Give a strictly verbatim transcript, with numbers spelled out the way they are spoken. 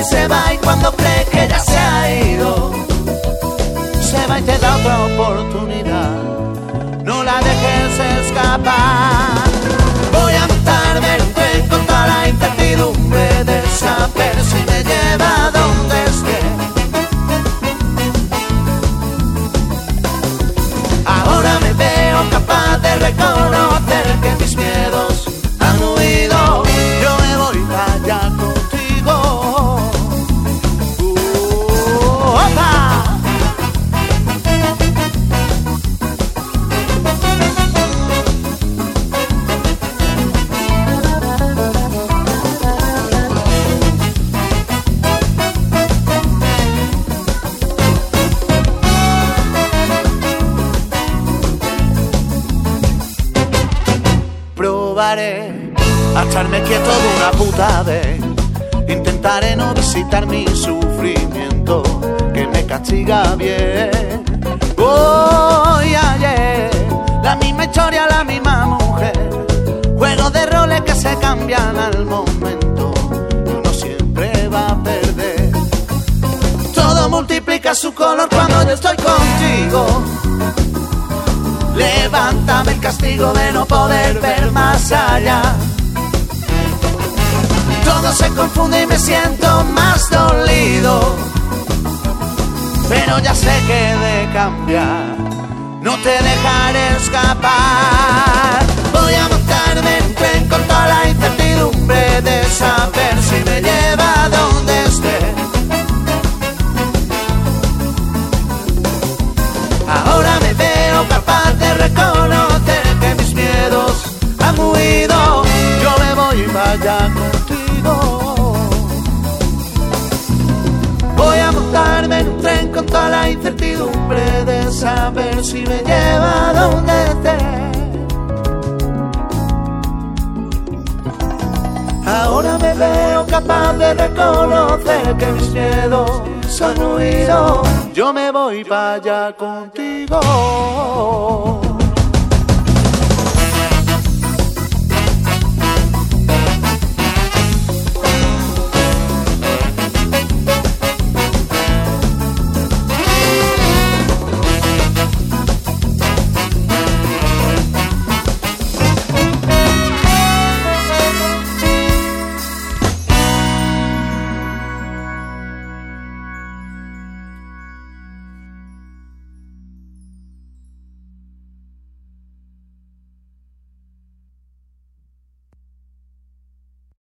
y se va, y cuando cree que ya se ha ido, se va y te da otra oportunidad. No la dejes escapar. Voy a montarme en un tren con toda la incertidumbre de saber si me lleva a donde esté. Ahora me veo capaz de reconocer que mis miedos han huido. Yo me voy para allá contigo. Uh, ¡opa! Probaré a echarme quieto de una puta vez. Intentaré no visitar mi sufrimiento, que me castiga bien. Hoy, ayer, la misma historia, la misma mujer. Juegos de roles que se cambian al momento, y uno siempre va a perder. Todo multiplica su color cuando yo estoy contigo. Levántame el castigo de no poder ver más allá. Todo se confunde y me siento más dolido, pero ya sé que de cambiar no te dejaré escapar. Voy a montarme en un tren con toda la incertidumbre de saber si me lleva a donde esté. Ahora me veo capaz de reconocer que mis miedos han huido. Yo me voy para allá contigo. Voy a montarme en un tren con toda la incertidumbre de saber si me lleva a donde esté. Ahora me veo capaz de reconocer que mis miedos han huido. Yo me voy para allá contigo.